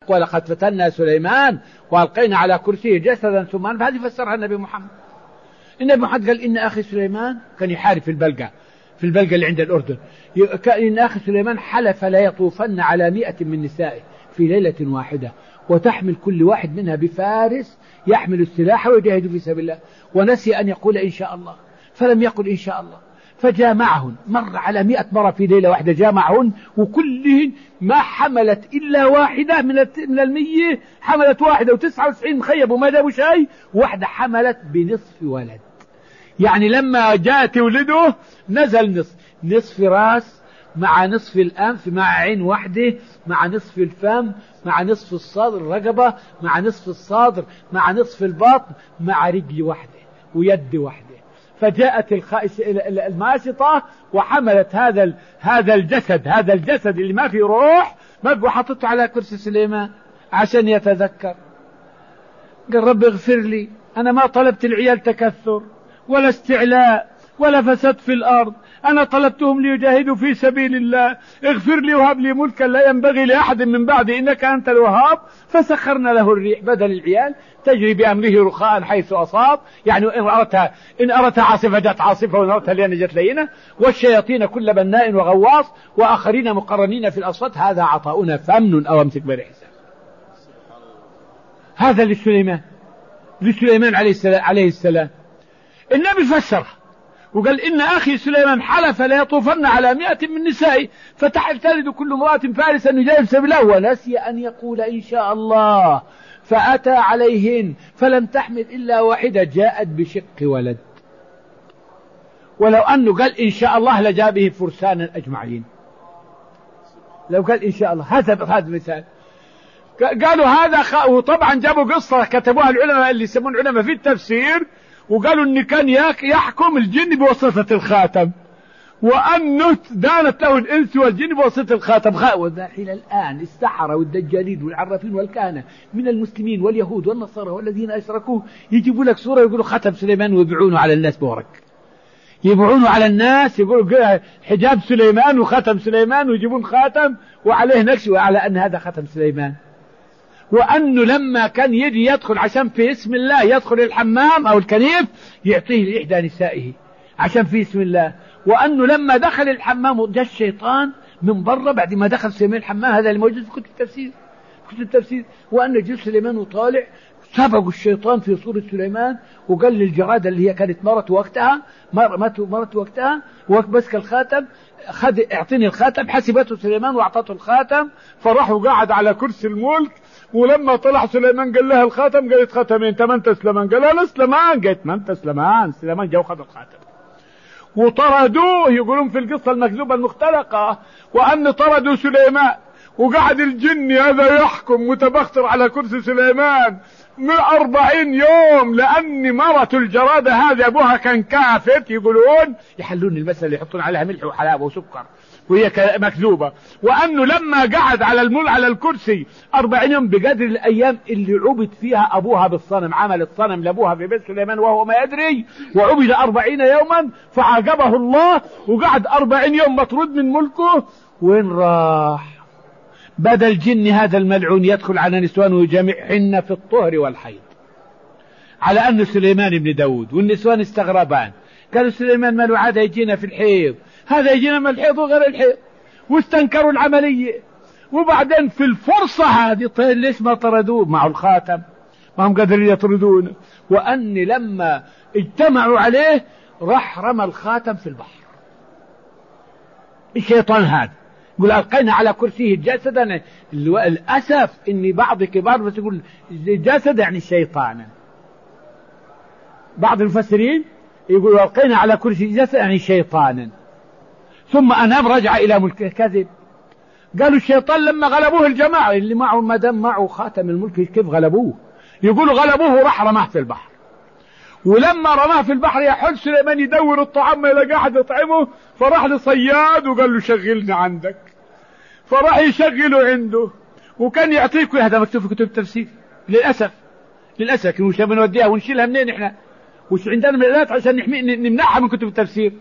ولقد فتنا سليمان وألقينا على كرسيه جسدا ثم هذه فسرها النبي محمد. النبي محمد قال إن أخي سليمان كان يحارب في البلقة اللي عند الأردن، إن أخي سليمان حلف لا يطوفن على 100 من نسائه في ليلة واحدة، وتحمل كل واحد منها بفارس يحمل السلاح ويجاهد في سبيل الله، ونسي أن يقول إن شاء الله فلم يقل إن شاء الله، فجامعهن، مر على 100 مرة في ليلة واحدة جامعهن، وكلهن ما حملت إلا واحدة من 100 حملت واحدة، و99 مخيب وما جابوا شيء، واحدة حملت بنصف ولد. يعني لما جاء تولده نزل نصف راس مع نصف الأنف مع عين واحدة مع نصف الفم مع نصف الصدر الرقبة مع نصف الصدر مع نصف البطن مع رجل واحدة ويد واحدة. فجاءت الماشطة وحملت هذا الجسد اللي ما فيه روح، وحطته على كرسي سليمان عشان يتذكر. قال رب اغفر لي، أنا ما طلبت العيال تكثر ولا استعلاء ولا فساد في الأرض، أنا طلبتهم ليجاهدوا في سبيل الله، اغفر لي وهب لي ملكا لا ينبغي لأحد من بعدي إنك أنت الوهاب. فسخرنا له الريح بدل العيال تجري بأمره رخاء حيث أصاب، يعني إن أردتها عاصفة جت عاصفة وإن أردتها لينة جت لينة، والشياطين كل بناء وغواص وآخرين مقرنين في الأصوات، هذا عطاؤنا فمن أو امسك بالحساب. هذا لسليمان عليه السلام. النبي فسره وقال إن أخي سليمان حلف لا يطوفن على 100 من نسائه فتلد كل امرأة فارسا يجاهد في سبيل الله، ونسي أن يقول إن شاء الله، فأتى عليهن فلم تحمل إلا واحدة جاءت بشق ولد. ولو أنه قال إن شاء الله لجاء به فرسانا أجمعين. لو قال إن شاء الله، هذا مثال. قالوا هذا وطبعا جابوا قصة كتبوها العلماء اللي يسمون علماء في التفسير، وقالوا ان كان يحكم الجن بواسطة الخاتم، وأنه دانت له الإنس والجن بواسطة الخاتم. إلى الآن السحرة والدجالين والعرافين والكهنة من المسلمين واليهود والنصارى والذين أشركوا يجيبوا لك صورة يقولوا ختم سليمان ويبيعونه على الناس بورق، يبيعونه على الناس، يقولوا حجاب سليمان وختم سليمان، ويجيبون خاتم وعليه نقش وعلى أن هذا ختم سليمان. وأنه لما كان يجي يدخل عشان في اسم الله يدخل الحمام أو الكنيف يعطيه لإحدى نسائه عشان في اسم الله. وأنه لما دخل الحمام جاء الشيطان من برا بعد ما دخل سليمان الحمام، هذا اللي موجود في كتب التفسير. وأن جاء سليمان وطالع سبق الشيطان في صورة سليمان وقال للجرادة اللي هي كانت مرت وقتها ومسك الخاتم، اعطيني الخاتم، حسبته سليمان واعطته الخاتم، فراح وقعد على كرسي الملك. ولما طلع سليمان قال لها الخاتم، قالت ختمين، تمنت سليمان، قال لها سليمان، قالت منت سليمان جاء وخذ الخاتم. وطردوه، يقولون في القصة المكذوبة المختلقة وأن طردوا سليمان، وقعد الجن هذا يحكم متبختر على كرسي سليمان من 40 يوم، لأن مرة الجرادة هذه أبوها كان كافر، يقولون يحلون المسألة يحطون عليها ملح وحلاوة وسكر وهي مكذوبة. وأنه لما قعد على الكرسي 40 يوم بقدر الأيام اللي عبد فيها أبوها بالصنم، عمل الصنم لأبوها في بيت سليمان وهو ما يدري، وعبد 40 يوما فعاقبه الله، وقعد 40 يوم مطرود من ملكه. وين راح؟ بدأ الجن هذا الملعون يدخل على نسوان ويجامعهن في الطهر والحيض، على أنه سليمان ابن داود. والنسوان استغربان، قالوا سليمان ما له عادة يجينا في الحيض، هذا يجينا من الحيض وغير الحيض، واستنكروا العملية. وبعدين في الفرصة هذه طيب ليش ما طردوه مع الخاتم؟ ما هم قادرين يطردونه. وأن لما اجتمعوا عليه راح رمى الخاتم في البحر. الشيطان هذا يقول ألقينا على كرسيه جسدا. الأسف إن بعض كبار بس يقول جسد يعني شيطانا. بعض المفسرين يقول ألقينا على كرسيه جسد يعني شيطانا، ثم أنام رجع إلى ملكه. كذب. قالوا الشيطان لما غلبوه الجماعة اللي معه، ما دام معه خاتم الملك كيف غلبوه؟ يقولوا غلبوه راح رماه في البحر. ولما رماه في البحر يحل سليمان يدور الطعام ما يلاقي أحد يطعمه، فراح لصياد وقال له شغلنا عندك، فراح يشغله عنده. وكان يعطيك، هذا مكتوب في كتب التفسير. للأسف مش بنوديها ونشيلها منين احنا؟ وش عندنا من الآلات عشان نمنعها من كتب التفسير.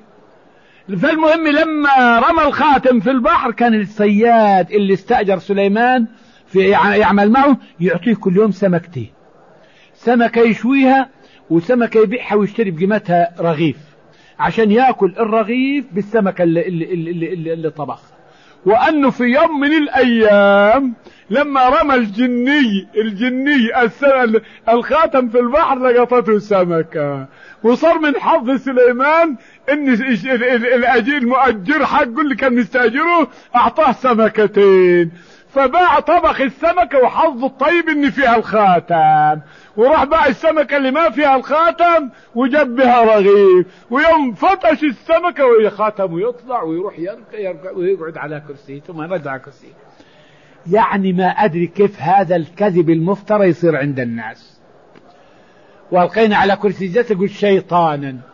فالمهم لما رمى الخاتم في البحر كان الصياد اللي استأجر سليمان يعمل معه يعطيه كل يوم سمكتين، سمكة يشويها وسمكة يبيعها ويشتري بقيمتها رغيف عشان يأكل الرغيف بالسمكة اللي طبخها. وأنه في يوم من الأيام لما رمى الجني الخاتم في البحر لقطته سمكة، وصار من حظ سليمان ان المؤجر حقه اللي كان مستأجره اعطاه سمكتين، فباع طبخ السمكة وحظه الطيب ان فيها الخاتم، وراح باع السمكة اللي ما فيها الخاتم وجاب بها رغيف، ويوم فتش السمكة وهي خاتم ويطلع ويروح يرجع ويقعد على كرسي ثم رجع كرسي. يعني ما أدري كيف هذا الكذب المفترى يصير عند الناس. والقينا على كرسي جسد يقول شيطانا